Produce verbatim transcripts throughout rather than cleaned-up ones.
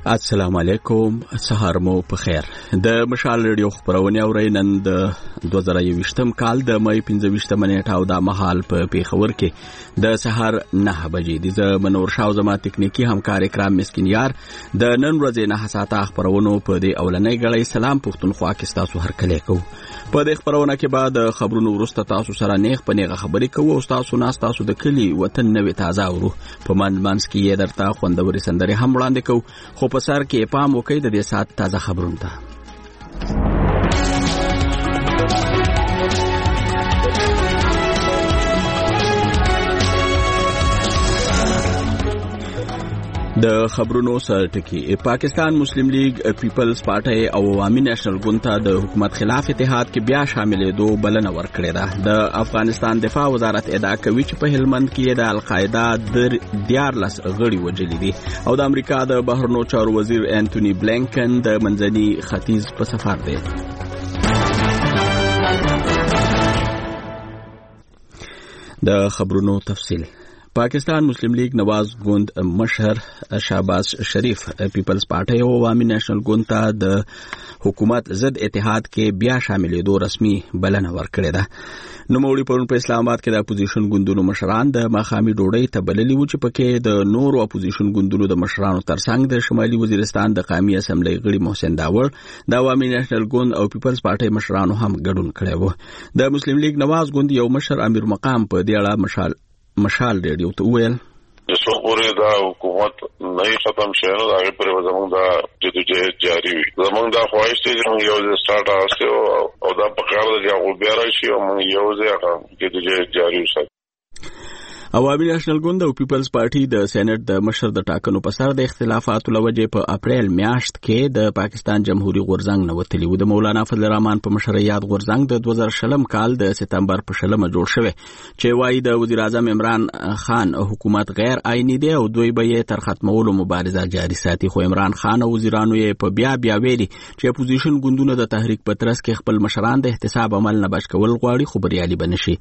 السلام علیکم، سهار مو په خیر. د مشال ریډیو خبرونه اورئ. نن د دوه زره یوویشتم کال د مې پنځه ویشتمه نیټه او د مهال په پیښور کې د سهار نه بجې د ز منور شاو زما تکنیکی همکار اکرام مسکینیار د نن ورځې نه حساته خبرونو په دې اولنۍ غړې سلام پښتونخوا کې تاسو هر کله کو. په دې خبرونه کې بعد خبرونو ورسته تاسو سره نیغ په نیغه خبرې کوو او تاسو ناس تاسو د کلی وطن نوې تازه ورو په من منس کې یې درته خوندوري سندري هم وړاندې کوو. خو په سر کې پام وکړئ د دې سات تازه خبرونه ته. د خبرونو سره ټکی پاکستان مسلم لیگ پیپلز پارټي او عوامي نېشنل ګوند ته د حکومت خلاف اتحاد کې بیا شاملېدو بلنه ورکړې ده. د افغانستان دفاع وزارت ادعا کوي چې په هلمند کې د القاعده د دیارلس غړي وژلي دي او د امریکا د بهرنیو چارو وزیر انټونی بلینکن د منځني ختیځ په سفر دی. د خبرونو تفصیل. پاکستان مسلم لیگ نواز ګوند مشر شهباز شریف پیپلز پارټي او عوامي نېشنل ګوند ته د حکومت ضد اتحاد کې بیا شاملېدو رسمي بلنه ورکړې ده. نوموړي پرون په اسلام آباد کې د اپوزیشن ګوندونو مشران د ماښامي ډوډۍ ته بللي وو چې پکې د نورو اپوزیشن ګوندونو د مشرانو ترڅنګ د شمالي وزیرستان د قومي اسمبلی غړي محسن داور د عوامي نېشنل ګوند او پیپلز پارټي مشرانو هم ګډون کړی وو. د مسلم لیگ نواز ګوند یو مشر امیر مقام په دې اړه مشال مشال ریډیو ته وویل چې څو پورې دا حکومت نه ختم شي نو دا پر زموږ دا جدوجہد جاری وي. زموږ دا خواهش دی چې یو ځای سٹارټ اوسه او دا په کار دی چې هغه بیا راشي او موږ یو ځای هغه جدوجہد جاری وساتو. عوامي نېشنل ګوند او پیپلز پارټي د سېنات د مشر د ټاکنو په سر د اختلافاتو لوجې په اپریل میاشت کې د پاکستان جمهوریت غورځنګ نه وتلی و. د مولانا فضل الرحمن په مشرعیت غورځنګ د دوه زره شلم کال د سپتمبر په شلمه جوړ شوی چې وايي د وزیر اعظم عمران خان حکومت غیر آئینی دی او دوی به یې تر ختمولو مبارزه جاري ساتي. خو عمران خان او وزیرانو یې په بیا بیا ویلي چې اپوزیشن ګوندونه د تحریک په ترڅ کې خپل مشران د احتساب عمل نه بچ کول غواړي خو بریالي بنشي.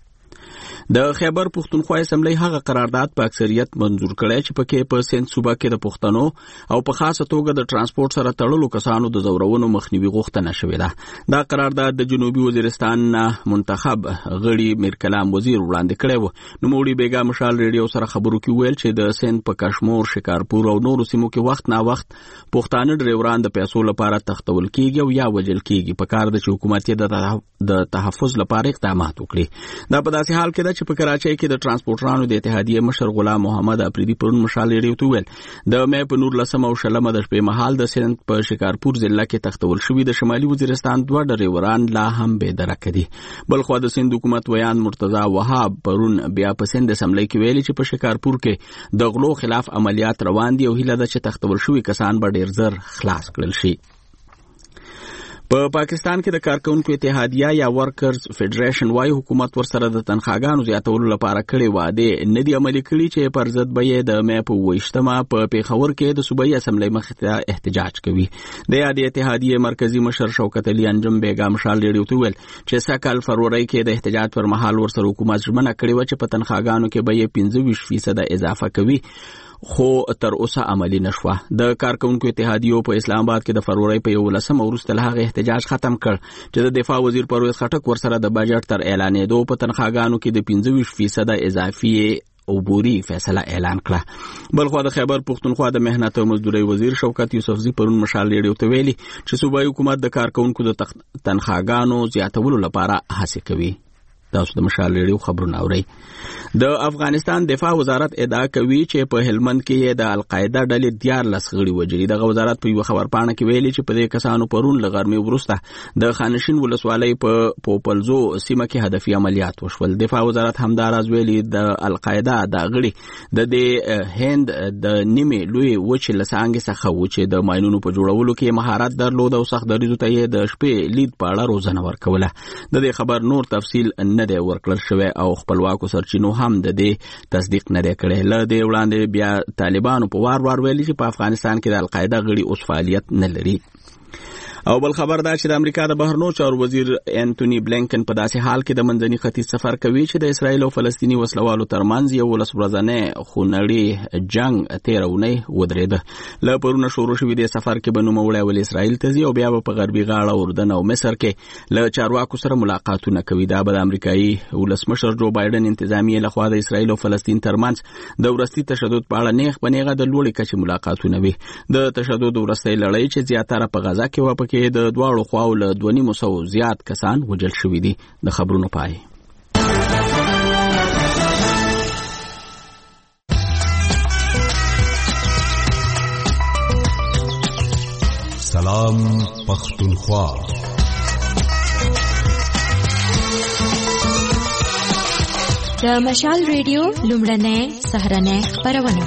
د خیبر پښتونخوا اسمبلی هغه قرارداد په اکثریت منظور کړی چې پکې په سند صوبه کې د پښتنو او په خاصه توګه د ترانسپورت سره تړلو کسانو د زورونو مخنیوي غوښتنه شوې ده. دا قرارداد د جنوبي وزیرستان منتخب غړي میر کلام وزیر وړاندې کړی و. نوموړي بیګا مشال ریډیو سره خبرو کې ویل چې د سند په کشمور، شکارپور او نورو سیمو کې وخت نا وخت پښتانه ډریوران د پیسو لپاره تختول کیږي او یا وجل کیږي. په کار د حکومت د تحفظ لپاره اقدامات وکړي. دا په داسې حال کې چې په کراچۍ کې د ترانسپورټرانو د اتحادیې مشر غلام محمد افریدي پرون مشال ریډیو ته ویل د مې په نور لسمه او شلمه د شپې مهال د سند په شکارپور ضلع کې تختول شوي د شمالي وزیرستان دوه ډریوران لا هم بې درکه دي. بلخوا د سند حکومت ویان مرتضی وهاب پرون بیا په سند اسمبلی کې ویلي چې په شکارپور کې د غلو خلاف عملیات روان دي او هیله ده چې تختول شوي کسان به ډیر زر خلاص کړل شي. په پاکستان کې د کارکونکو اتحادیه یا ورکرز فدریشن وايي حکومت ورسره د تنخواګانو زیاتولو لپاره کړي وعده نه دي عملي کړي چې پر ضد به یې د مې په ویشتمه په پیښور کې د صوبایي اسمبلی مخې ته احتجاج کوي. د یادې اتحادیې مرکزی مشر شوکت علي انجم بیګا مشال ریډیو ته ویل چې سکهال فروری کې د احتجاج پر مهال ورسره حکومت ژمنه کړې و چې په تنخواګانو کې به یې پنځه ویشت فیصد اضافه کوي خو تر اوسه عملی نشوه. د کارکونکو اتحادیو په اسلام آباد کې د فروری په یولسمه وروسته له هغه احتجاج ختم کړ چې د دفاع وزیر پرویز خټک ورسره د بجټ تر اعلانېدو په تنخواګانو کې د پنځه ویشت فیصد اضافي عبوري فیصله اعلان کړه. بلخوا د خیبر پښتونخوا د مهنت او مزدوري وزیر شوکت یوسفزي پرون مشال ریډیو ته ویلي چې صوبایي حکومت د کارکونکو د تنخواګانو زیاتولو لپاره هڅې کوي. تاسو د مشال ریډیو خبرونه اورئ. د افغانستان دفاع وزارت ادعا کوي چې په هلمند کې د القاعده ډلې دیارلس غړي وژلي. دغه وزارت په یو خبرپاڼه کې ویلي چې په دې کسانو پرون له غرمې وروسته د خانشین ولسوالۍ په پوپلزو سیمه کې هدفي عملیات وشول. دفاع وزارت همداراز ویلي د القاعده د غړي د دې هند د نیمې لوی وچې لسانګې څخه و چې د ماینونو په جوړولو کې مهارت درلود او سخت دریځو ته یې د شپې لید په اړه روزنه ورکوله. د دې خبر نور تفصیل نه دی ورکړل شوی او خپلواکو سرچینو هم د دې تصدیق نه دی کړی. له دې وړاندې بیا طالبانو په وار وار ویلي چې په افغانستان کې د القاعده غړي اوس فعالیت نه لري. او بل خبر دا چې د امریکا د بهرنیو چارو وزیر انټونی بلینکن په داسې حال کې د منځني ختیځ سفر کوي چې د اسرایل او فلسطیني وسلوالو ترمنځ یو ولس ورځنی خونړی جنگ تیر اونۍ ودرېده. له پرونه شروع شوی د سفر کې به نوموړی ول اسرایل ته ځي او بیا په غربي غاړه اردن او مصر کې له چارواکو سره ملاقاتونه کوي. دا به د امریکایي ولسمشر جو بایدن انتظامیه لخوا د اسرایل او فلسطین ترمنځ د ورستي تشدد په اړه نیغ په نیغه د لوړې کچې ملاقاتونه وي. د تشدد ورستۍ لړۍ چې زیاتره په غزا کې و کې د دواړو خواو له دوه نیم سوو زیات کسان وژل شوي دي. د خبرونو پای. سلام پختونخوا. د مشال ریډیو لومړنۍ سهارنۍ خپرونه.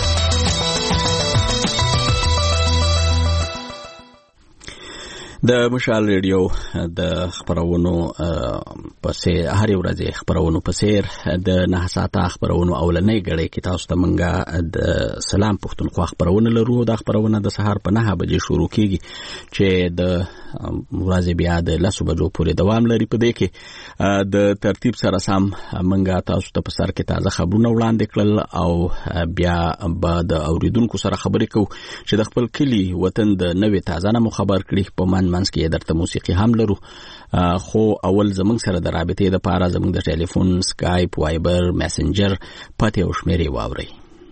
د مشال ریډیو د خبرونو پسې هر ورځ خبرونو پسې د نه ساعته خبرونو اولنۍ غړې کې تاسو ته منګه د سلام پښتونخوا خبرونه لرو. د خبرونه د سهار په نه بجې شروع کیږي چې د ورځې بیا د لسو بجو پورې دوام لري. په دې کې د ترتیب سره سم منګه تاسو ته په سر کې تازه خبرونه وړاندې کړل او بیا به د اوریدونکو سره خبرې کوو چې د خپل کلی وطن د نوې تازه نمو خبر کړي. په من منځ کې درته موسیقي هم لرو، خو اول زمونږ سره د رابطې لپاره زمونږ د ټلیفون، سکایپ، وایبر، میسنجر پته او شمیرې واورئ.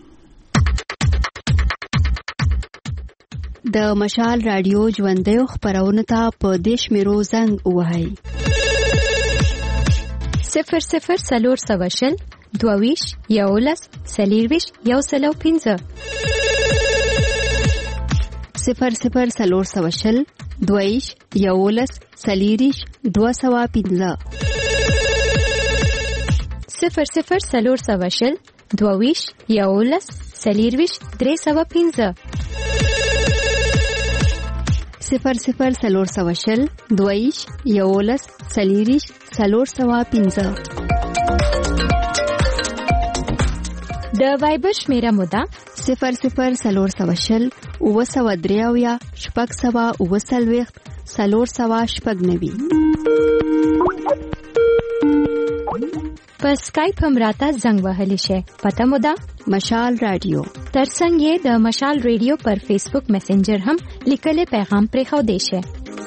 د مشال رادیو ژوندۍ خبرونه ته په دیش میرو زنګ وهاي صفر صفر سلور سواشل دوویش یولس سلیرویش یو سلو پینزه صفر صفر سلور سواشل دویش یولس سلیریش دو سوا پینزه صفر صفر سلور سواشل دوویش یولس سلیرویش درې سوا پینزه صفر صفر سلور سواشل دویش یولس سلیریش سلور سوا پینزه. د وایبر شمیره مودا صفر صفر سلور سواشل اوه سوا دریاویا شپږ سوا اوه سلویخت سلور سوا شپږ نوي. په سکایپ هم راته زنګ وهلی شي. پته مودا مشال رادیو. ترڅنګ یې د مشال ریډیو پر فیسبوک میسنجر هم لیکلي پیغام پرې خو دی شي.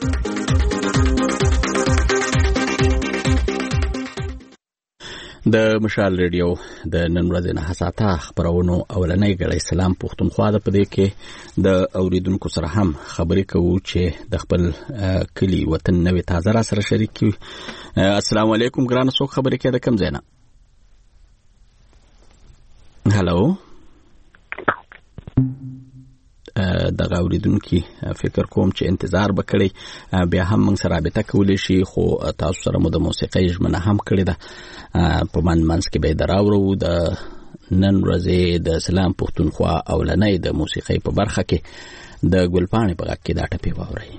د مشال ریډیو د نن ورځې نه حساته خبرونو اولنۍ غړې سلام پښتونخوا د پدې کې د اوریدونکو سره هم خبرې کوو چې د خپل کلی وطن نوې تازه را سره شریک کیو. السلام علیکم ګران، څوک خبرې کوي د کوم ځای نه؟ هالو. دغه اوریدونکو فکر کوم چې انتظار وکړي، بیا هم موږ سره رابطه کولی شي، خو تاسو سره مو د موسیقۍ ژمنه هم کړې ده. په من منځ کې به دراورو د نن ورځې د سلام پښتونخوا اولنۍ د موسیقۍ په برخه کې د ګلپاڼې په غږ کې دا ټپې واورئ.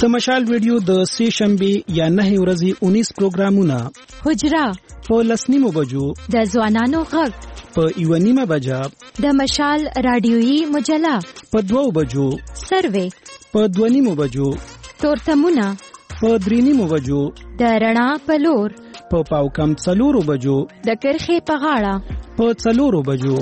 د مشال ویډیو د سه شنبه یا نه ورځې انیس پروګرامونه حجرا په لسنیمو بجو د ځوانانو غږ په یو نیمه بجا د مشال رادیويي مجله په دوو بجو سروې په دوه نیمو بجو تورتمونه په درې نیمو بجو د رڼا په لور په پاو کم څلورو بجو د کرخې په غاړه په څلورو بجو.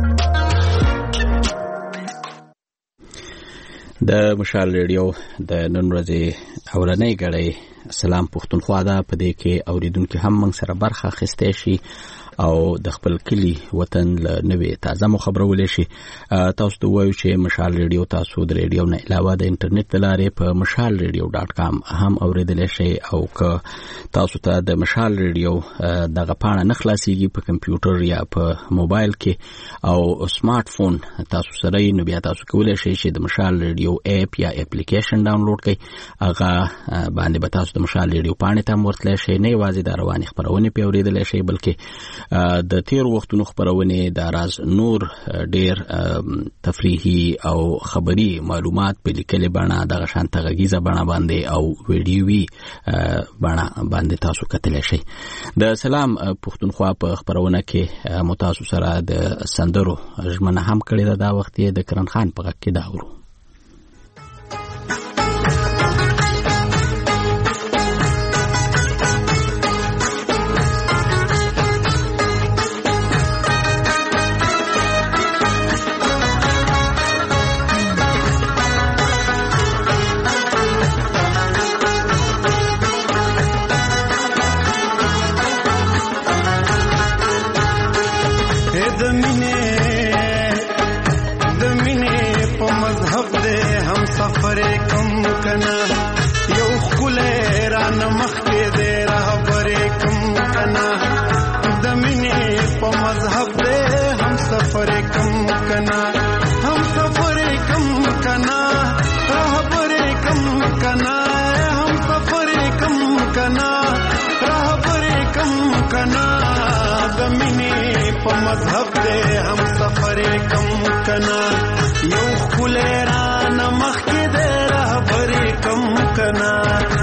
د مشال ریډیو د نن ورځې اورنۍ غړې سلام پښتونخوا ده. په دې کې اوریدونکو هم موږ سره برخه اخیستی شي او د خپل کلی وطن له نوې تازه مو خبرولې شي. تاسو ته وایو چې مشال ریډیو تاسو د ریډیو نه علاوه د انټرنیټ له لارې په مشال ریډیو ډاټ کام هم اوریدلی شئ او که تاسو ته د مشال ریډیو دغه پاڼه نه خلاصیږي په کمپیوټر یا په موبایل کې او سمارټ فون تاسو سره نو بیا تاسو کولی شئ چې د مشال ریډیو اپ یا اپلیکیشن ډاونلوډ کړئ. هغه باندې به تاسو د مشال ریډیو پاڼې ته هم ورتلی شئ. نه یوازې د روانې خپرونې پې اوریدلی شئ بلکې د تیر وختونو خبرونه د راز نور ډیر تفریحي او خبري معلومات په لیکلي بڼه د غشانته غږیزه بڼه باندې او ویډیوي بڼه باندې تاسو کتلی شئ. د سلام پښتونخوا په خبرونه کې متاسو سره د سندرو ژمنه هم کړې ده. دا وخت یې د کرن خان په غږ کې دا اورو. مذهب دے ہم سفر کم کنا یو خلیران مخی دے رہبر کم کنا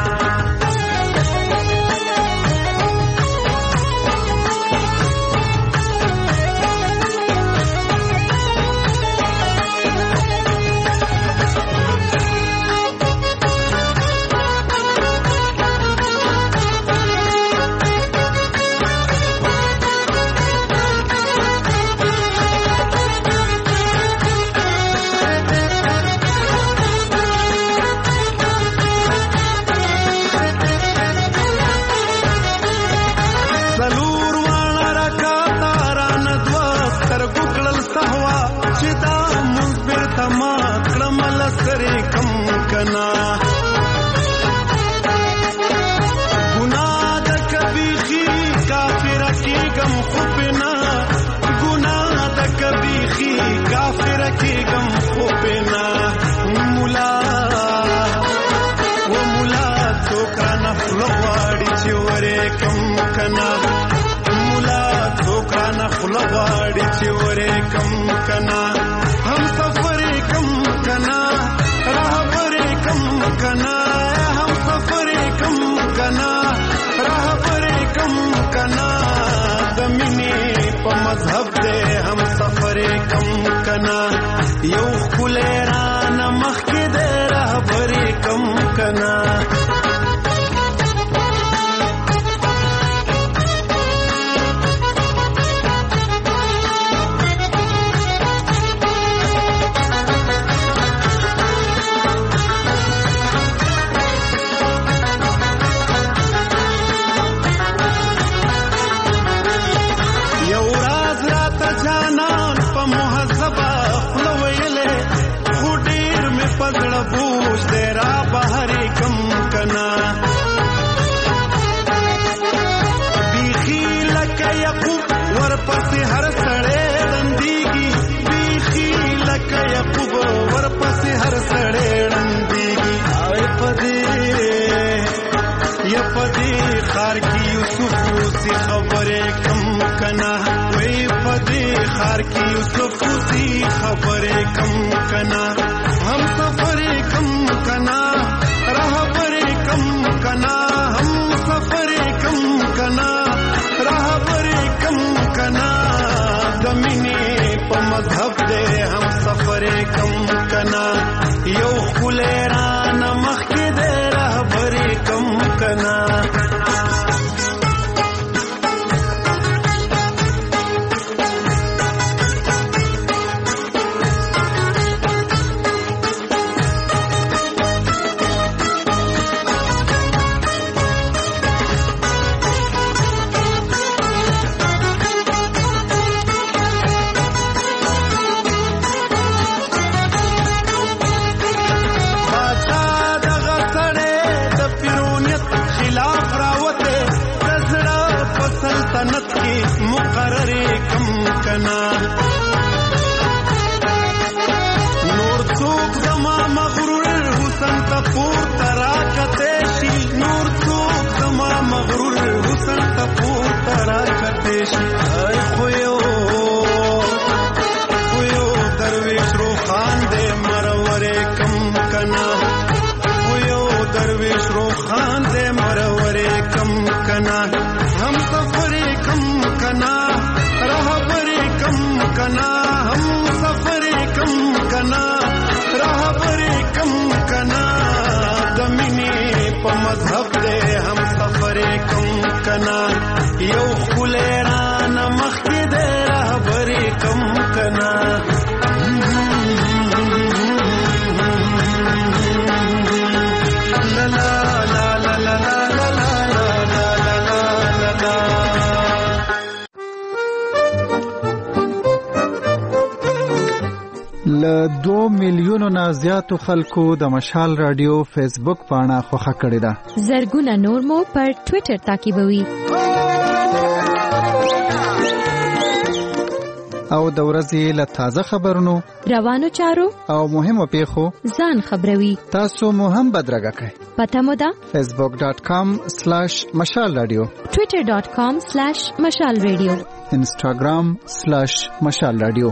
لواڑی چورے کم کنا ہم سفر کم کنا راہبر کم کنا ہم سفر کم کنا راہبر کم کنا زمینی پا مذہب دے ہم سفر کم کنا یو خلیران مخی دے راہبر کم کنا ورپسې هر سړی ړندېږي بیخي لکه یعقوب ورپسې هر سړی ړندېږي اوی په دې یا په دې ښار کې یوسف اوسي خبرې کم کنه وی په دې ښار کې یوسف اوسي خبرې کم کنه هم سفرې کم کنه رهب کنا نور څوک زما مغرور حسن ته پورته راکته شي نور څوک زما مغرور حسن ته پورته راکته شي خو یو خو یو درویش روخان دې مرورې کم کنا خو یو درویش روخان دې مرورې کم کنا हम सफरे कम कना रहबरे कम कना हम सफरे कम कना रहबरे कम कना दमिनी प मذहब दे हम सफरे कम कना यो खुलेरा नमख दे रहबरे कम कना ला ला ला ला ला له دو میلیونو نه زیاتو خلکو د مشال رادیو فیسبوک پاڼه خوښه کړې ده. زرګونه نور مو پر ټوئیټر تعقیبوي. او د ورځې له تازه خبرونو، روانو چارو او مهمو پیښو ځان خبروي. تاسو مو هم بدرګه کړئ. پته مو ده فیسبوک ډاٹ کام سلیش مشال رادیو، ټوئیټر ډاٹ کام سلیش مشال رادیو، انسټاګرام سلیش مشال رادیو.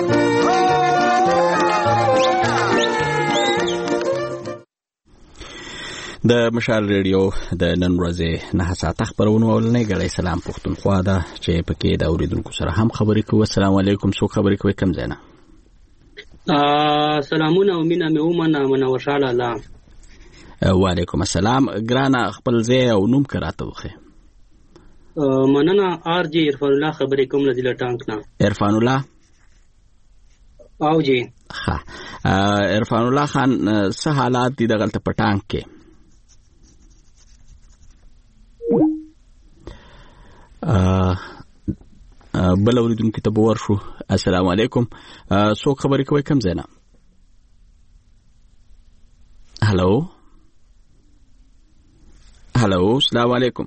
د مشال ریډیو د نن ورځې نه ساعته خبرونه ولنې غړې سلام پښتونخوا ده چې پکې د اوریدونکو سره هم خبرې کوو. السلام علیکم. څو خبرې کوي کم زینا؟ سلامونه او مینا مې ومنه منور شاله الله. وعلیکم السلام. ګرانه خپل ځای او نوم کراته وخه. مننه آر جی عرفان الله خبرې کوم لذیله ټانک نه. عرفان الله او جی ها عرفان الله خان څه حالات دي دغه په ټانک کې؟ بل اوریدونکو ته به ورشو. السلام علیکم. څوک خبرې کوي کم زینا؟ هلو هلو السلام علیکم.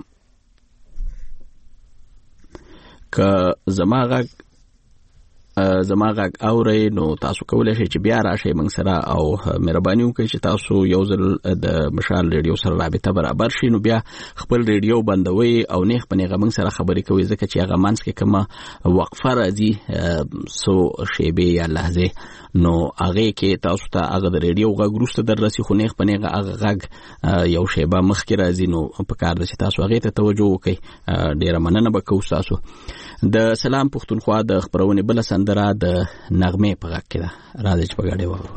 که زما غږ زما غږ اورئ نو تاسو کولی شئ چې بیا راشئ موږ سره او مهرباني وکړئ چې تاسو یو ځل د مشال ریډیو سره رابطه برابر شي نو بیا خپل ریډیو بندوي او نیغ په نیغه موږ سره خبرې کوئ ځکه چې هغه منځ کې کومه وقفه راځي څو شیبې یا لحظې نو هغې کې تاسو ته هغه د ریډیو غږ وروسته در رسي خو نیغ په نیغه هغه غږ یو شیبه مخکې راځي نو په کار ده چې تاسو هغې ته توجه وکړئ. ډېره مننه به کوو ستاسو. د سلام پښتونخوا د خپرونې بله سندره د نغمې په غږ کې ده. راځئ چې په ګډه واورو.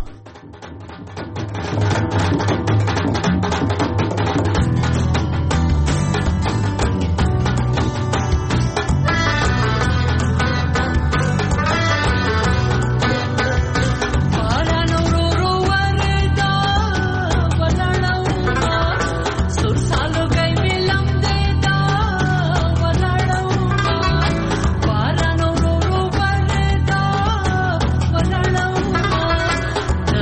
د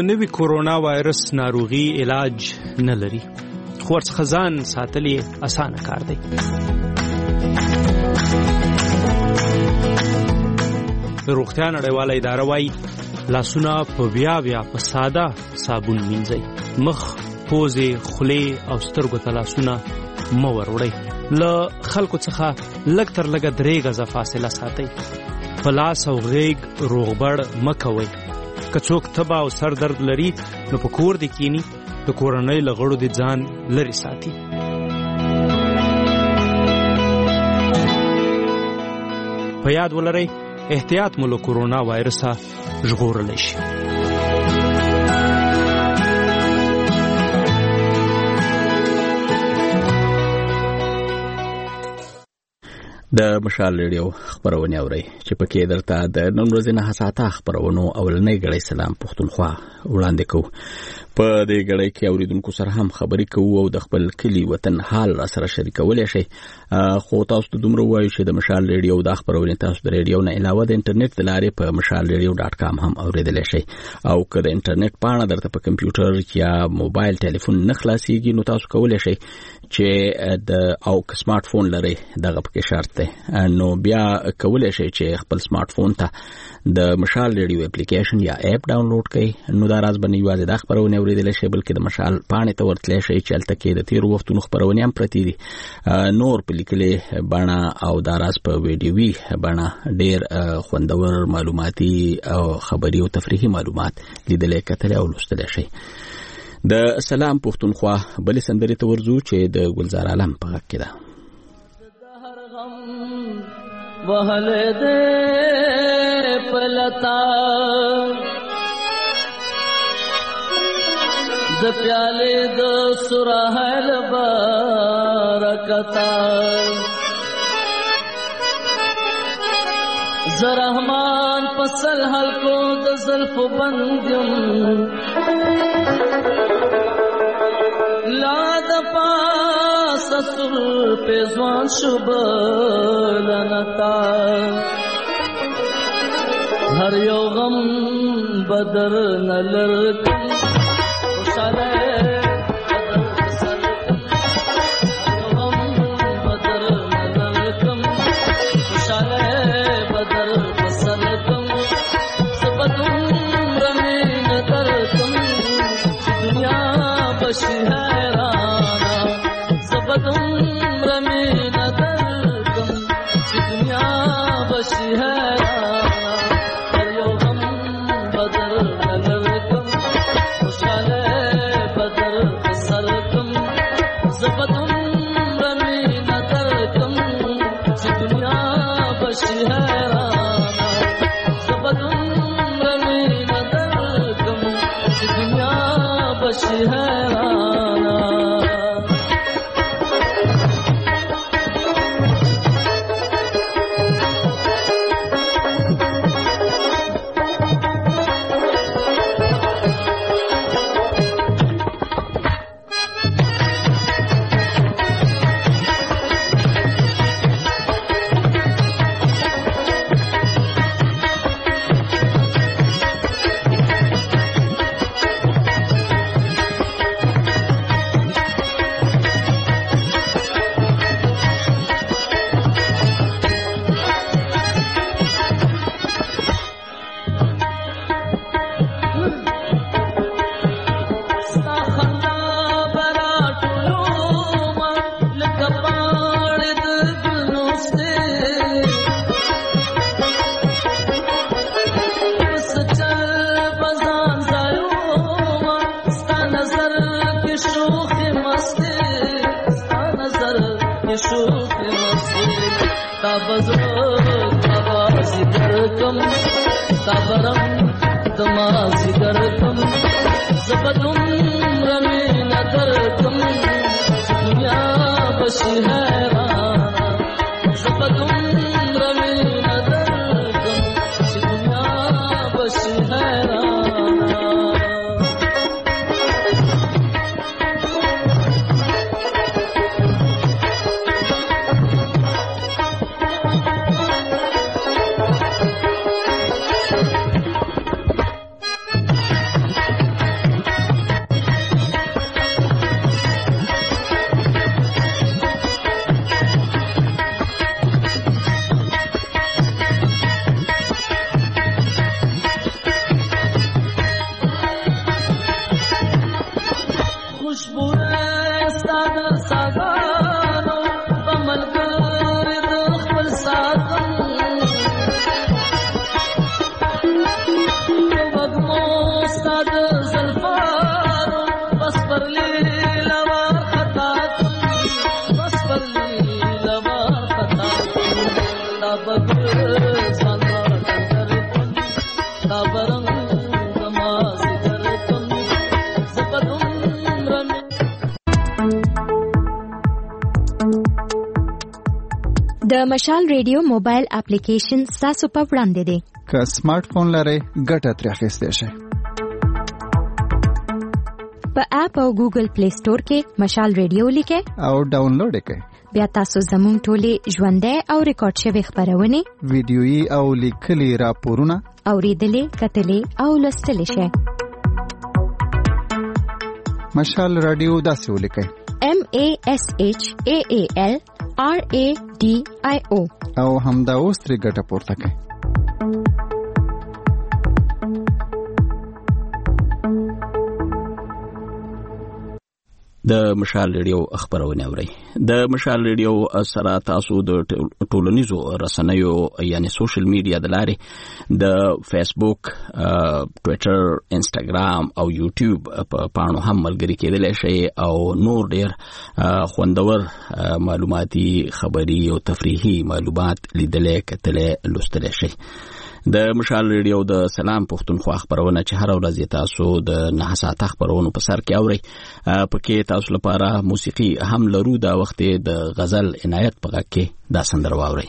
نوي کورونا وایرس ناروغي علاج نه لري، خو ورڅخه ځان ساتل یې اسانه کار دی. روغتیا نړیواله اداره وایي لاسونه په بیا بیا په ساده صابون مینځئ. مخ، پوزې، خولې او سترګو ته لاسونه مه وروړئ. له خلکو څخه لږ تر لږه درې غزه فاصله ساتئ. په لاس او غیږ روغبړ مه کوئ. که څوک تبه او سر درد لري نو په کور دې کینی، د کورنۍ له غړو دې ځان لرې ساتي. په یاد ولرئ احتیاط مو له کورونا وایرسه ژغورلی شي. د مشال ریډیو خبرونه اورئ چې پکې درته د نن ورځې نه حساسه خبرونو اولنۍ غړي سلام پښتونخوا وړاندې کوو. په دې غړي کې اوریدونکو سره هم خبرې کوو او د خپل کلی وطن حال را سره شریکولای شي. خو تاسو ته دومره وایو چې د مشال ریډیو د خبرونه تاسو د ریډیو نه علاوه د انټرنیټ د لارې په مشال ریډیو ډاټ کام هم اوریدلای شي. او که د انټرنیټ پاڼه درته په کمپیوټر یا موبایل ټلیفون نه خلاصيږي نو تاسو کولای شئ چې د او سمارټ فون لري دغه پکې شرط ده، نو بیا کولای شئ چې خپل سمارټ فون ته د مشال ریډیو اپلیکیشن یا اپ ډاونلوډ کړئ. نو دا راز باندې یوازې د خبرونه اوریدلای شئ بلکې د مشال پاڼې ته ورتلای شئ چې هلته کې د تیر وختونو خبرونه هم پرتې دي، نور په لیکلې بڼه او دا راز په ویډیوي بڼه ډېر خوندور معلوماتي او خبري او تفریحي معلومات لیدلای کتلای او لوستلای شئ. د سلام پښتونخوا بلې سندرې ته ورځو چې د ګلزار عالم په غږ کې ده. وهلې دې پلتا د پیالې د سورهل برکتا زرحمان پسل حلقو د زلف بندیم لا د پاس سر پیزوان شب لنتا هر یو غم بدر نلرکم خوشاله د مشال ریډیو موبایل اپلیکیشن تاسو په وړاندې دی. که سمارټ فون لرئ ګټه ترې اخیستی شئ. په اپ او ګوګل پلی سٹور کې مشال ریډیو لیکئ او ډاونلوډ یې کړئ. بیا تاسو زموږ ټولې ژوندۍ او ریکارډ شوې خپرونې، ویډیويي او لیکلي راپورونه اورېدلې، کتلې او لوستلې شئ. مشال رادیو داسې ولیکئ: M A S H A A L R A D I O او همدا اوس ترې ګټه پورته کړئ. د مشال ریډیو خبرونه اورئ. د مشال ریډیو سره تاسو د ټولنیزو رسنیو یعنی سوشل میډیا د لارې د فیسبوک، ټویټر، انسټاګرام او یوټیوب په پاڼو هم ملګري کېدلی شئ او نور ډېر خوندور معلوماتي، خبري او تفریحي معلومات لیدلی، کتلی، لوستلی شئ. د مشال ریډیو د سلام پښتونخوا خبرونه چې هر ورځ تاسو د نه ساعته خبرونو په سر کې اورئ. پکې تاسو لپاره موسیقي هم لرو. دا وخت د غزل عنایت په غږ کې دا سندره واورئ.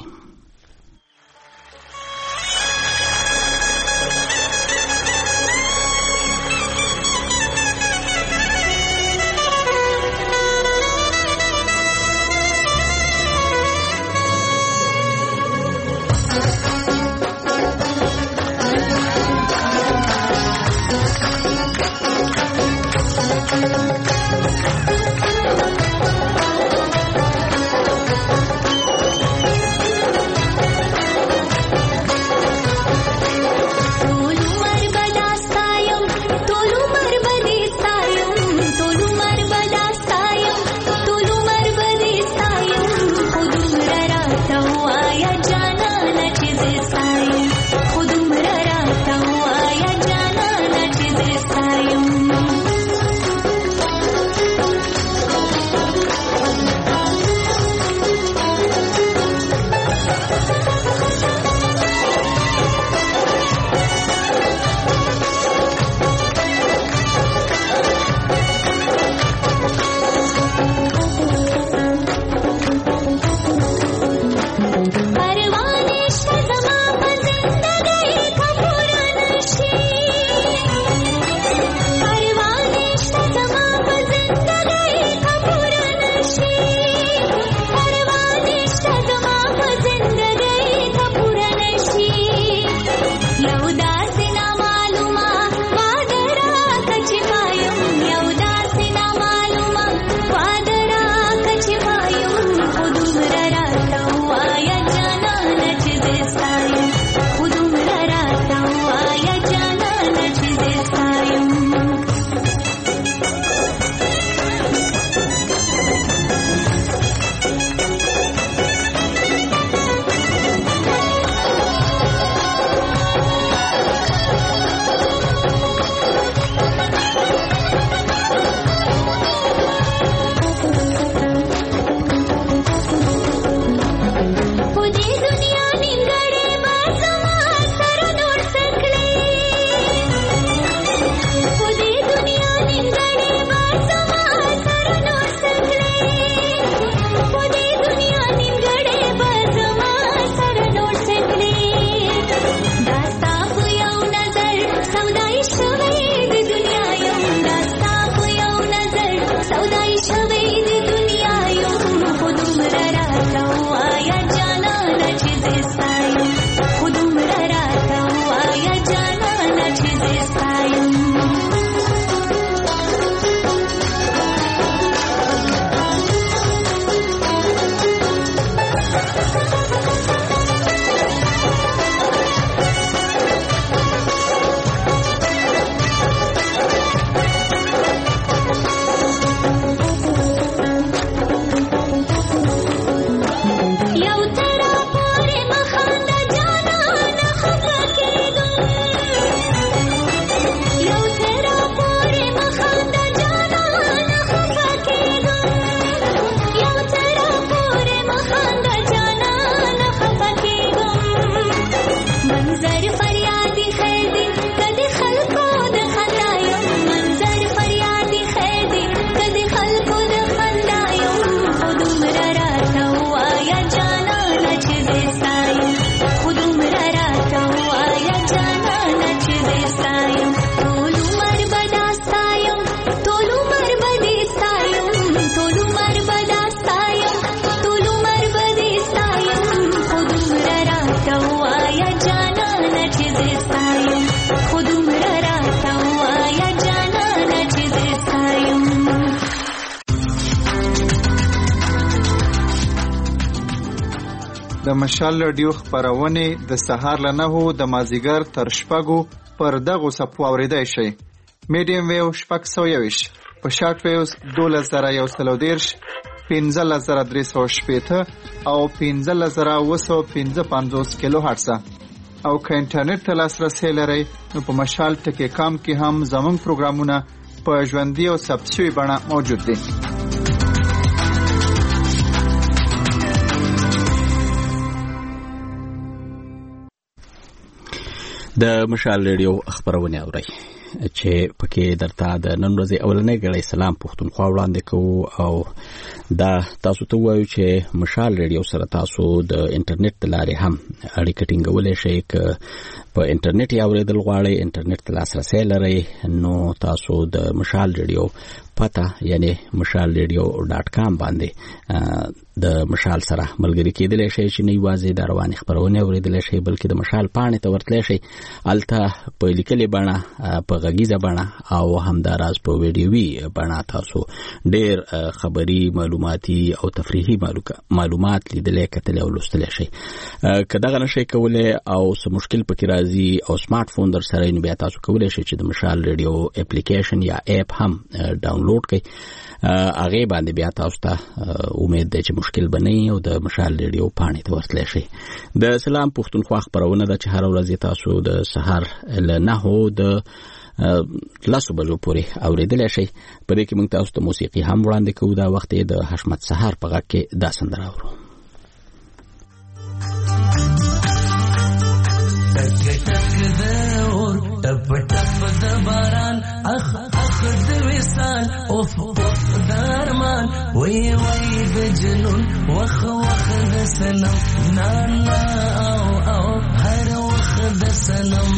د مشال رادیو خبرونه د سهار له نهو د مازیګر تر شپږو پر دغو څپو اورېدای شئ. میډیم ویو شپږ سوه یوویشت په شارټ ویوز دولس زره یو سل او دېرش، پنځلس زره درې سوه شپېته او پنځلس زره اووه سوه پنځه پنځوس کیلو هرټزه. او که انټرنیټ ته لاسرسی لرئ نو په مشال ټکي کام کې هم زموږ پروګرامونه په ژوندي او ثبت شوي بڼه موجود دي. د مشال ریډیو خبرونه اورئ چې پکې درته د نن ورځې اولنۍ ګړۍ سلام پښتونخوا وړاندې کوو او دا تاسو ته وایو چې مشال ریډیو سره تاسو د انټرنیټ د لارې هم اړیکه ټینګولی شئ. که په انټرنیټ یې اورېدل غواړئ، انټرنیټ ته لاسرسی لرئ، نو تاسو د مشال ریډیو پته یعنی مشال ریډیو ډاټ کام باندې د مشال سره ملګری کېدلی شئ چې نه یوازې د روانې خبرونې اورېدلی شئ بلکې د مشال پاڼې ته ورتلی شئ. هلته په لیکلې بڼه، په غږیزه بڼه او همداراز په ویډیوي بڼه تاسو ډېر خبري، معلوماتي او تفریحي معلومات لیدلی، کتلی او لوستلی شئ. که دغه نشئ کولی او څه مشکل پکې راځي او سمارټ فون در سره نو بیا تاسو کولی شئ چې د مشال ریډیو اپلیکیشن یا اپ هم ډاونلوډ کړئ. هغې باندې بیا تاسو ته امید دی چې مشکل به نه وي او د مشال ریډیو پاڼې ته ورتلی شئ. د سلام پښتونخوا خپرونه ده چې هره ورځ تاسو د سهار له نهو د لسو بجو پورې اورېدلی شئ. په دې کې موږ تاسو ته موسیقي هم وړاندې کوو. دا وخت یې د حشمت سهار په غږ کې دا سندره اورو. ټپ ټپ د باران اخ اخ د وصال اوف اوف د ارمان وی وی د جنون وخ وخ د سنم نا نا او او هر وخ د سنم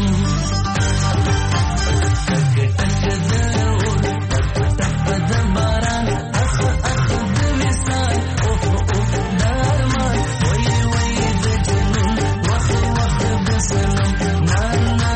ټک ټک د ټپ ټپ د باران اخ اخ د وصال اوف اوف د ارمان وی وی د جنون وخ وخ د سنم نا نا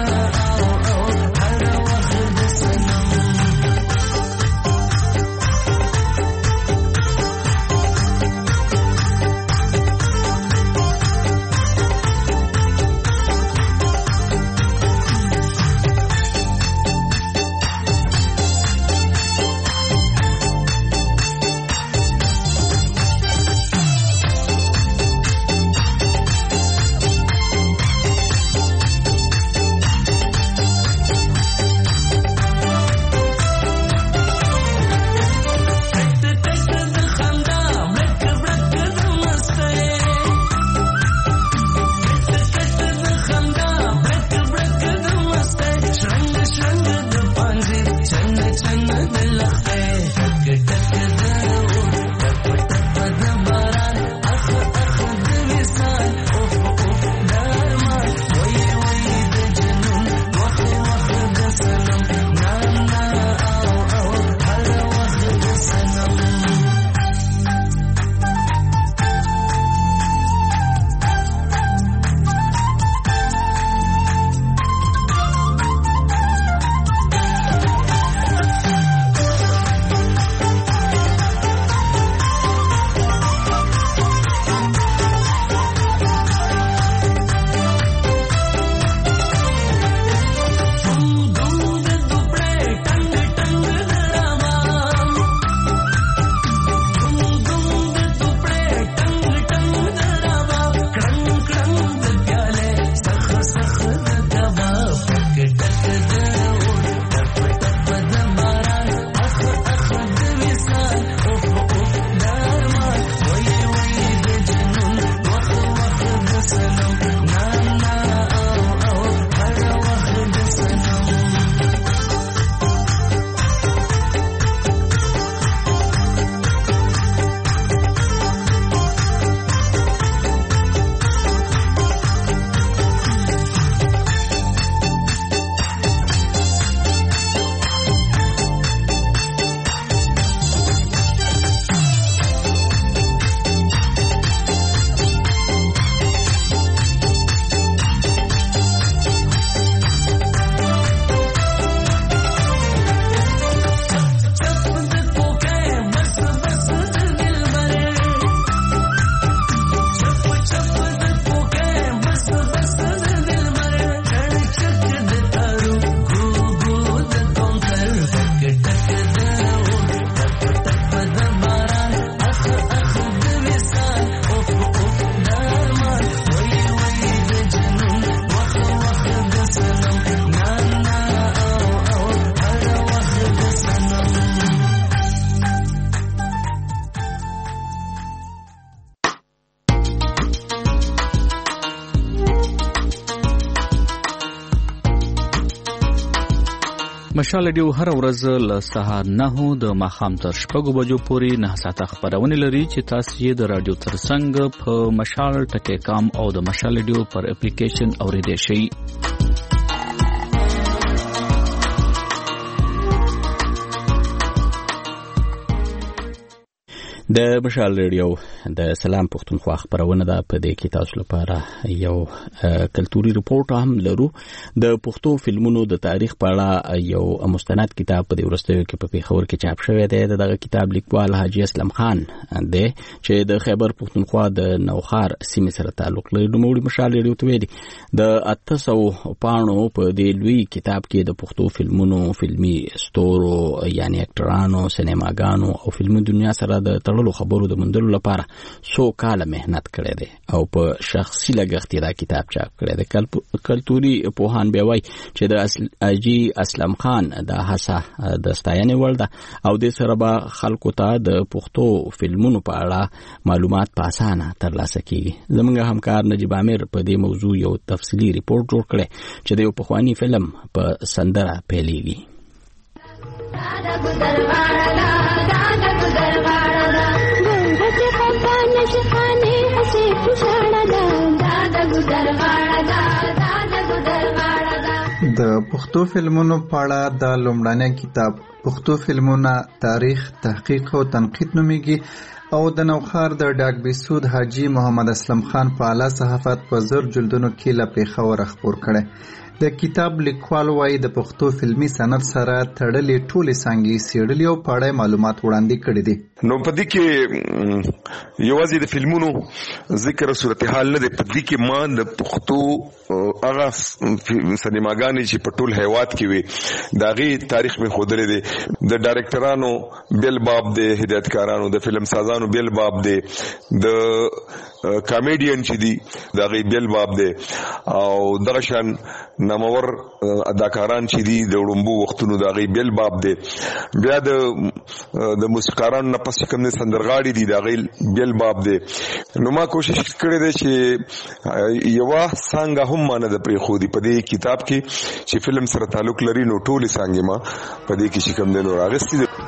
مشال ډیو هر ورځ له سهار نهو د ماښام تر شپږو بجو پورې نه ساعته خبرونه لري چې تاسو یې د رادیو ترڅنګ په مشال ټکی کام او د مشال ډیو پر اپلیکیشن اوریدئ شئ. د مشال ریډیو د سلام پښتونخوا خبرونه ده. په دې کې تاسو لپاره یو کلتوري رپورټ هم لرو. د پښتو فلمونو د تاریخ په اړه یو مستند کتاب په دې ورستیو کې په پیښور کې چاپ شوی دی. دغه کتاب لیکوال حاجی اسلم خان دی چې د خیبر پښتونخوا د نوخار سیمې سره تعلق لري. نوموړي مشال ریډیو ته ویلي د اته سوه پاڼو په دې لوی کتاب کې د پښتو فلمونو، فلمي ستورو یعنی اکټرانو، سینماګانو او فلمي دنیا سره د لو خبرو د مندلو لپاره سو کاله مهنت کړی دی او په شخصي لګښت دا کتاب چاپ کړی دی. کلتوري پوهان بیا وایي چې د حاجي اسلم خان د هڅه د ستاینې وړ ده او د سره به خلکو ته د پښتو فلمونو په اړه معلومات په اسانه ترلاسه کیږي. زموږ همکار نجیب عامر په دې موضوع یو تفصیلي ریپورت جوړ کړی چې د یو پخوانی فلم په سندره پیلېږي. د پښتو فلمونو په اړه د لومړنی کتاب پښتو فلمونه تاریخ، تحقیق او تنقید نومیږي او د نوخار د ډاک بیسود حاجی محمد اسلم خان په اعلی صحافت په زر جلدونو کې له پیښور خپور کړي. د کتاب لیکوال وايي د پښتو فلمي صنعت سره تړلې ټولې څانګې څېړلې او په اړه معلومات وړاندې کړي دي. نو په دې کې یوازې د فلمونو ذکر صورتحال نه دی، په دې کې ما د پښتو هغه سینماګانې چې په ټول هیواد کې وي د هغې تاریخ مې ښودلی دی. د ډایرکټرانو بیل باب دی، هدایتکارانو د فلم سازانو بیل باب دی، د کامیډین چې دي د هغې بیل باب دی او دغه شان نامور اداکاران چې دي د وړومبو وختونو د هغې بیل باب دی. بیا د د موسیقارانو نه پس کوم سندرغاړي دي د هغې بیل باب دی. نو ما کوشش کړی دی چې یوه څانګه هم ما نه ده پرېښودې په دې کتاب کې چې فلم سره تعلق لري. نو ټولې څانګې ما په دې کې چې کوم دی نو راغستې ده.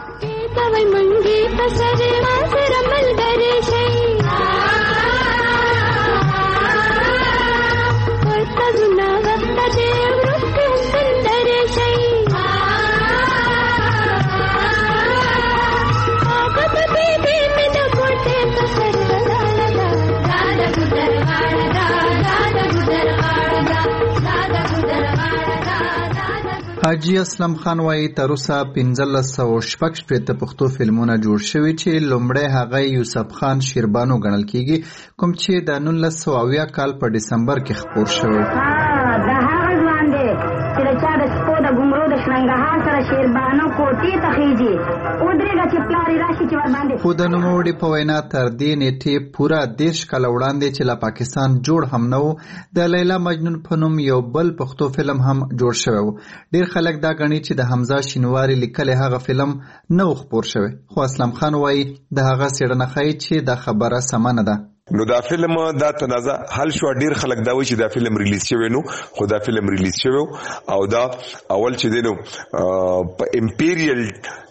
حاجی اسلم خان وايي تر اوسه پنځلس سوه شپږ شپېته پښتو فلمونه جوړ شوي چې لومړی هغه یوسف خان شیربانو ګڼل کیږي کوم چې د نولس سوه اویا کال په ډسمبر کې خپور شوی. دا هغه ځوان دی چې د چا د سپو د ګمرو د شرنګهار سره شیربانو کوټې ته خیږي ودرېږه چې پلار یې راشي چې ورباندې. خو د نوموړي په وینا تر دې نیټې پوره دېرش کاله وړاندې چې له پاکستان جوړ هم نه و د لیلا مجنون په نوم یو بل پښتو فلم هم جوړ شوی و. ډېر خلک دا ګڼي چې د حمزه شینواري لیکلی هغه فلم نه و خپور شوی، خو اسلم خان وایي د هغه څېړنه ښایي چې دا خبره سمه نه ده. نو دا فلم دا تنازع حل شو. ډیر خلک دا وایي چې دا فلم ریلیز شوی نو، خو دا فلم ریلیز شوی او دا اول چې دی نو په امپیریل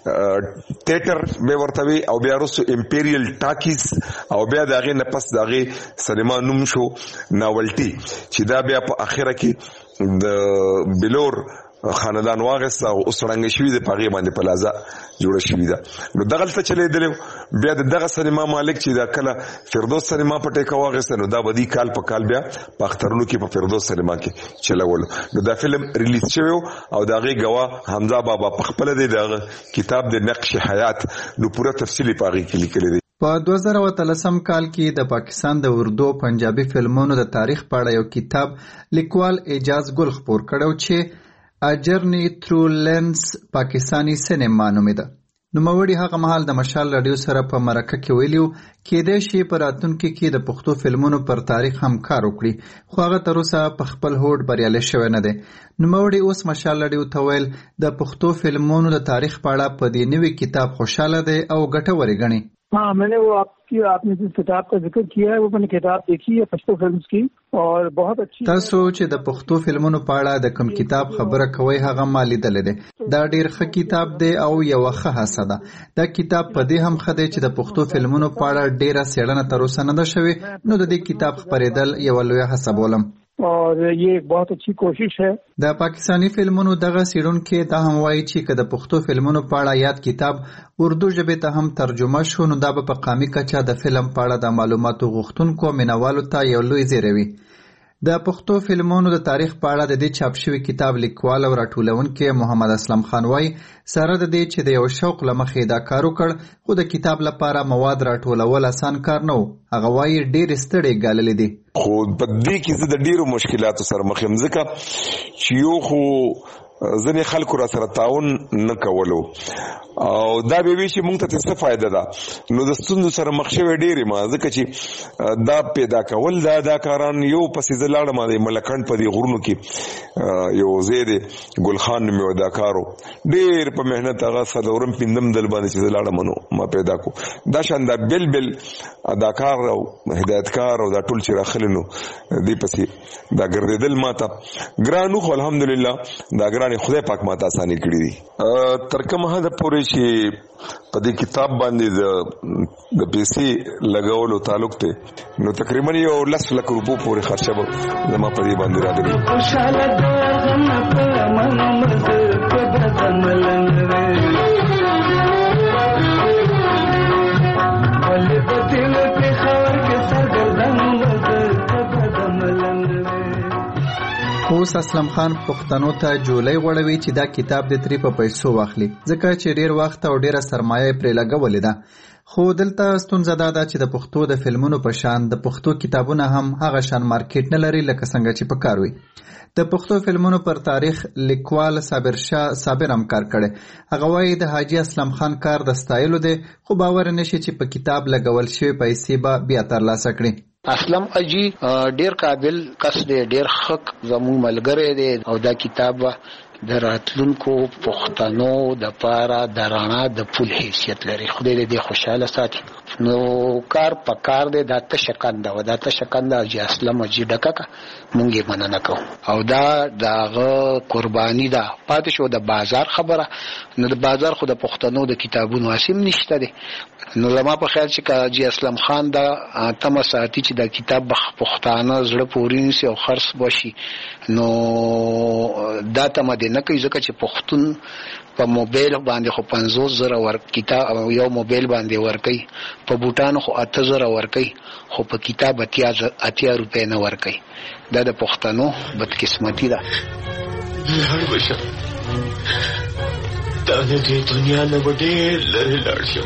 تیټر مې ورته وی او بیا وروسته امپیریل ټاکیز او بیا د هغې نه پس د هغې سینما نوم شو ناولټي چې دا بیا په اخره کې د بلور خاندان واغسته او اوس ړنګه شوي ده په هغې باندې پلازه جوړه شوي ده. نو دغلته چلیدلی بیا د دغه سینما مالک چې دا کله فردوس سینما په ټیکه واغسته نو دا به دې کال په کال بیا په اخترونو کې په فردوس سینما کې چلولو. نو دا فلم ریلیز شوی او د هغې ګواه حمزه بابا په خپله دی د هغه کتاب د نقش حیات نو پوره تفصیل یې په هغې کې لیکلی دی. په دوه زره اتلسم کال کې د پاکستان د اردو پنجابي فلمونو د تاریخ په اړه یو کتاب لیکوال اعجاز ګل خپور کړی چې A Journey Through Lens پاکستانی سینما نومیده. نوموړي هغه مهال د مشال راډیو سره په مرکه کې ویلي و کېدای شي په راتلونکي کې د پښتو فلمونو پر تاریخ هم کار وکړي، خو هغه تر اوسه په خپل هوډ بریالی شوی نه دی. نوموړي اوس مشال راډیو ته ویل د پښتو فلمونو د تاریخ په اړه په دې نوي کتاب خوشحاله دی او ګټور یې ګڼي. हाँ, मैंने वो आपकी आपने जिस किताब का जिक्र किया है वो मैंने किताब देखी है पश्तो फिल्म्स की और बहुत अच्छी। تاسو چې د پښتو فلمونو په اړه د کوم کتاب خبره کوي هغه ما لیدلې ده. دا ډیر ښه کتاب دی او یو ښه هڅه ده. دا کتاب په دې هم ښه دی چې د پښتو فلمونو په اړه ډیره څېړنه تر اوسه نه ده شوې، نو د دې کتاب خپرېدل یو لویه هڅه بولم. اور یہ ایک بہت اچھی کوشش ہے. د پاکستانی فلمونو دغه څېړونکي دا هم وایي چې که د پښتو فلمونو په اړه یاد کتاب اردو ژبې ته هم ترجمه شو نو دا به په قامي کچه د فلم په اړه د معلوماتو غوښتونکو مینوالو ته یو لوی زیری وي. د پښتو فلمونو د تاریخ په اړه د دې چاپ شوي کتاب لیکوال او راټولونکی محمد اسلم خان وایي سره د دې چې د یو شوق له مخې دا کار وکړ خو د کتاب لپاره مواد راټولول اسان کار نه و. هغه وایي ډېر ستړی ګاللی دي. خو په دې کې زه د ډېرو مشکلاتو سره مخ یم ځکه چې یو خو ځینې خلکو را سره تعاون نه کولو او دا به وي چې موږ ته څه فایده ده. نو د ستونزو سره مخ شوی ډېرې ما ځکه چې دا پیدا کول دا اداکاران یو پسې زه لاړم د ملکنډ په دې غرونو کې یو ځای دی ګلخان نومې اداکارو ډېر په محنت هغه څلورم پنځم ځل باندې چې زه لاړم نو ما پیدا کو دا شان دا بل بل اداکار او هدایتکار او دا ټول چې راخلي نو دې پسې دا ګرځېدل ما ته ګران خو الحمدلله دا ګران خدای پاک ماته اساني کړی دي. تر کومه حد پورې چې په دې کتاب باندې د پیسې لګولو تعلق ته نو تقریبا یو لس لک روپو پورې خرچه به زما په دې باندې راغلی. اوس اسلم خان پښتنو ته جولای غوړوي چې دا کتاب د تری په پیسو واخلي ځکه چې ډیر وخت او ډیره سرمایه پرې لګولې ده. خو دلته ستونزه دا ده چې د پښتو د فلمونو په شان د پښتو کتابونه هم هغه شان مارکیټ نه لري لکه څنګه چې پکار وي. د پښتو فلمونو پر تاریخ لیکوال صابر شاه صابر هم کار کړي. هغه وایي د حاجی اسلم خان کار د ستایلو دی خو باور نشي چې په کتاب لګول شوی پیسې به بیا ترلاسه کړي. اسلم اجي ډیر قابل کس دی، ډیر حق زمو ملګری دی او دا کتاب د راتلونکو پښتنو د پاره د رڼا د پول حیثیت لري. خدای دې خوشاله ساتي. نو کار په کار دی دا تشکنده و دا تشکنده اجي اسلم اجي ډکه مونږ یې مننه کوو او دا دغه قرباني ده. پاتې شو د بازار خبره نو د بازار خو د پښتنو د کتابونو اسیم نشته دی. نو زما په خیال چې اجي اسلم خان دا تم ساتي چې دا کتاب پښتانه زړه پورې نشي او خرڅ بشي نو دا تم دې نه کوي ځکه چې پښتون په موبایل باندې خو پنځوس زره ور کتاب یو موبایل باندې ورکي په بوتانو خو اته زره ورکي خو په کتاب اتیا اتیا روپے نه ورکي. دا د پښتنو بدقسمتي ده. لړ بشه دا د دنیا نه ډېر لري لاړ شو.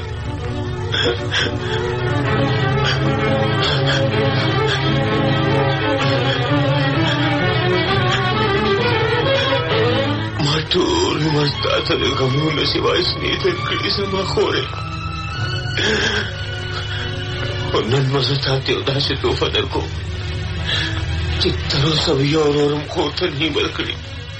ټول مستاته د غمونو سوا اسمې تر کړي زما خورې خو نن مزه تاته یو داسې توفه در کوم چې تر اوسه یو ورورم کور ته نیمه کړي.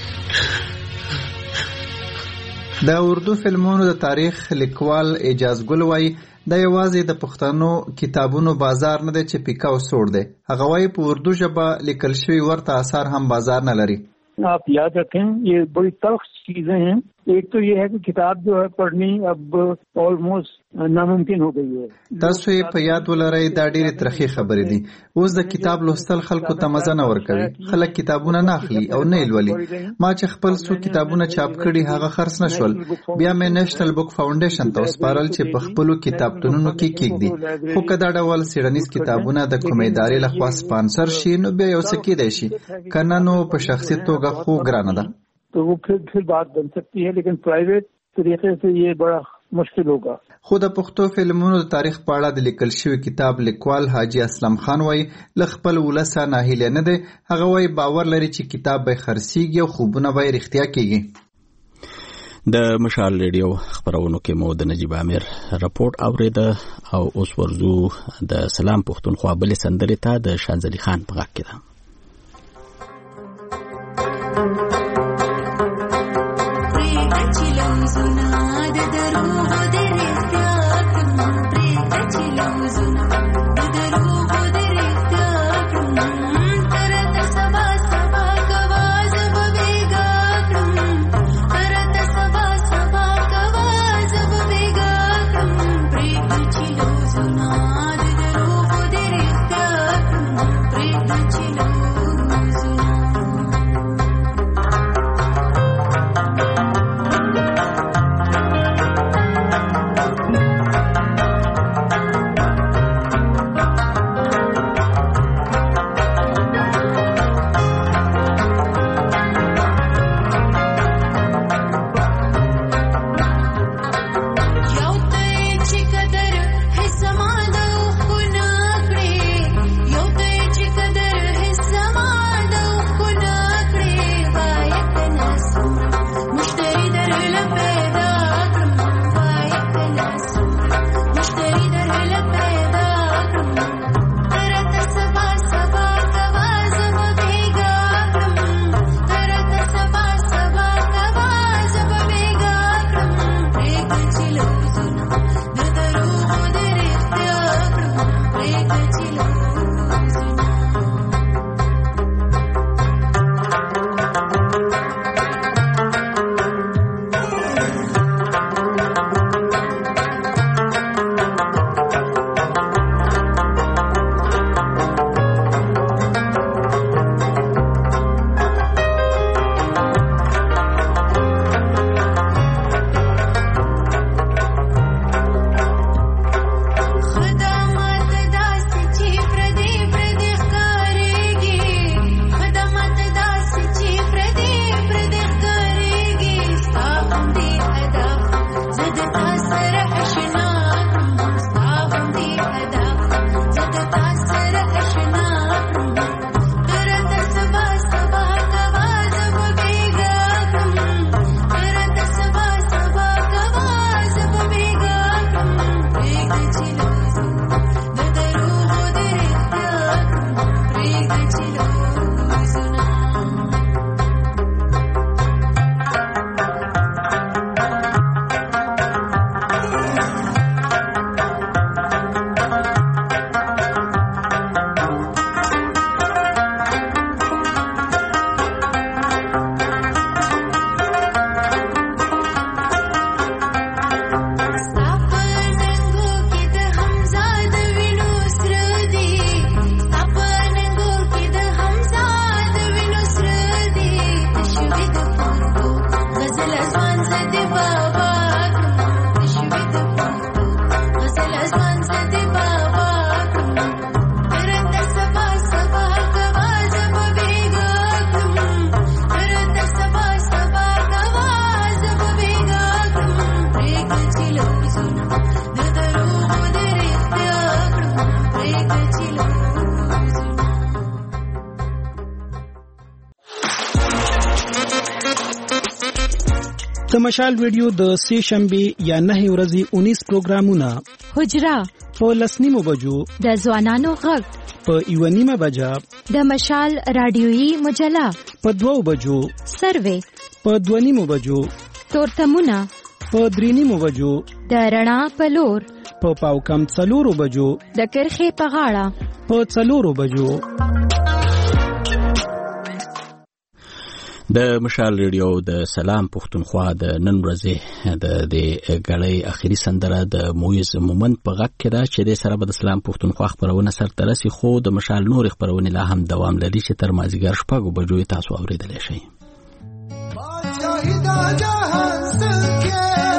د اردو فلمونو د تاریخ لیکوال اعجاز ګل وایي دا یوازې د پښتنو کتابونو بازار نه دی چې پیکا او سوړ دی. هغه وایي په اردو ژبه لیکل شوي ورته اثار هم بازار نه لري. आप याद रखें ये बड़ी तल्ख चीजें हैं. एक तो ये है कि किताब जो है पढ़नी अब ऑलमोस्ट नामुमकिन हो गई है. تاسو یې په یاد ولرئ دا ډېرې ترخې خبرې دي. اوس د کتاب لوستل خلکو ته مزه نه ورکوي. خلک کتابونه نه اخلي او نه یې لولي. ما چې خپل څو کتابونه چاپ کړي هغه خرڅ نه شول. بیا مې نیشنل بک فاونډیشن ته وسپارل چې په خپلو کتابتونونو کې کېږدي. خو که دا ډول څېړنیز کتابونه د کومې ادارې لخوا سپانسر شي نو بیا یو څه کېدی شي، که نه نو په شخصي توګه خو ګرانه ده. तो वो फिर फिर बात बन सकती है लेकिन प्राइवेट तरीके से ये बड़ा مشکل होगा. خو د پښتو فلمونو د تاریخ په اړه د لیکل شوی کتاب لیکوال حاجی اسلم خان وایي له خپل ولسه ناهیلی نه دی. هغه وایي باور لري چې کتاب به خرڅیږي او خوبونه به رښتیا کیږي. د مشال ریډیو خبرونو کې مو د نجیب امیر راپورټ اوریده او اوس ورزو د سلام پښتونخوا بلې سندرې ته د شانزلي خان په غږ کې ده. Zuna de daru de restya kum preta د مشال ویډیو د سه شنبه یا نه ورځې اونیس پروګرامونه حجره په لسنیمو بجو د ځوانانو غږ په یو نیمه بجا د مشال رادیويي مجله په دوو بجو سروې په دوه نیمو بجو تورتمونه په درې نیمو بجو د رڼا په لور په پاو کم څلورو بجو د کرخې په غاړه په څلورو بجو. د مشال ریډیو د سلام پښتونخوا د نن ورځې د دې غړې اخیری سندره د مویز مومنت په غږ کې دا چې د سره د سلام پښتونخوا خبرونه سره ترسي خو د مشال نور خبرونه لا هم دوام لري چې تر مازیګر شپږو بجو تاسو اوریدلی شئ.